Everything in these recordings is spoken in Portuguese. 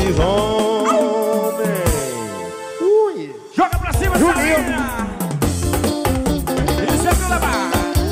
lobisomem. Ui. Joga pra cima, Sabrina. Isso é pra levar.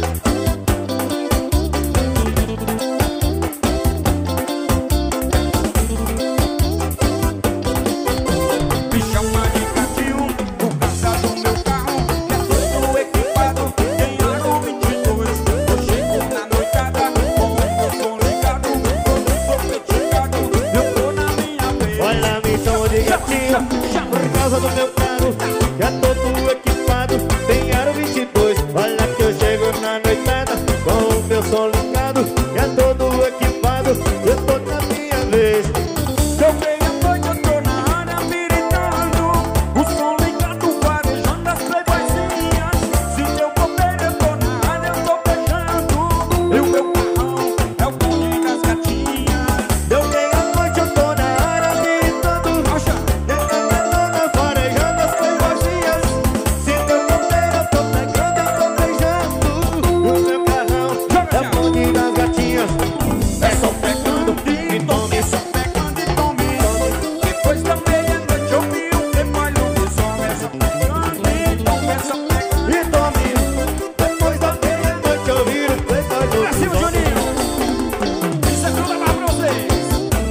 Me chama de gatinho, por causa do meu carro, que é todo equipado, tem aro 22. Eu chego na noitada, com o meu som ligado, todo sofisticado, eu tô na minha vez. Olha, me chama de gatinho, por causa do meu carro, que é todo equipado, tem aro 22. Olha que eu chego na noitada, com o meu som ligado, que é todo equipado, eu tô na minha vez. Eu venho à noite, eu tô na área viritando, o som ligado, varejando as playboyzinhas. Se eu comer, eu tô na área, eu tô beijando. E o meu carrão é o bonde das gatinhas. Eu venho à noite, eu tô na área gritando, decanando, farejando as playboyzinhas. Se eu comer, eu tô pegando, eu tô beijando. O meu carrão é o bonde das gatinhas. É só pegando e tome, Só pegando e tome. Depois da meia-noite eu vi o playboy lobisomem. Só pegando e tome, só pegando. e tome. Depois da meia-noite eu viro playboy Pra cima, lobisomem. Juninho. Isso é pra levar pra vocês.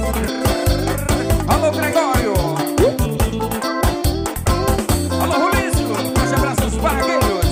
Alô, Gregório. Alô, Rulício. Forte abraço aos barragueiros.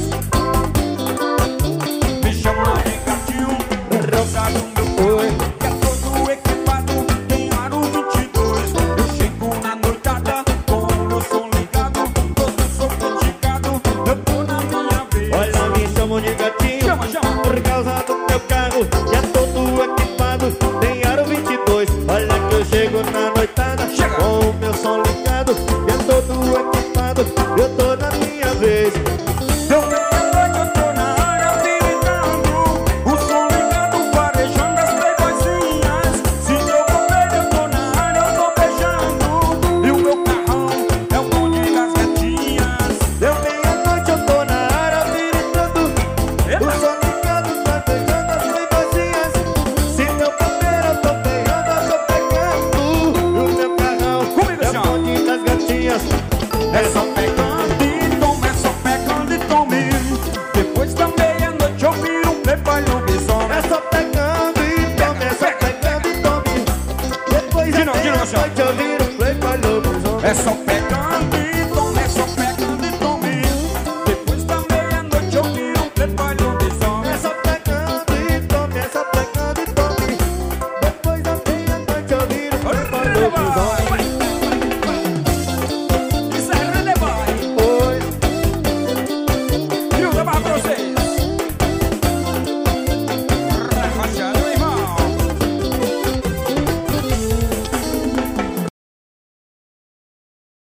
Me chama de gatinho, por causa do meu boi, que é todo equipado, tem aro 22. Eu chego na noitada, com o meu som ligado, todo sofisticado, eu tô na minha vez. Olha, me chamam de gatinho, Chama, chama. por causa do meu carro, que é todo equipado, tem aro 22. Olha que eu chego na noitada, Chega. com o meu som ligado, que é todo equipado, eu tô na minha vez. Eu venho à noite, eu tô na área viritando, o som ligado, varejando as playboyzinhas. Se eu comer, eu tô na área, eu tô beijando. E o meu carrão é o bonde das gatinhas. Eu venho à noite, eu tô na área gritando, o som ligado, tá beijando as playboyzinhas. Se eu comer, eu tô beijando, eu tô pegando. E o meu carrão Comigo, é o senhor. bonde das gatinhas. É só pegando e tome, é só pegando e tome. Depois da meia-noite eu viro um playboy lobisomem. É só pegando e tome, é só pegando e tome. Depois da De novo, meia-noite eu viro playboy lobisomem. É só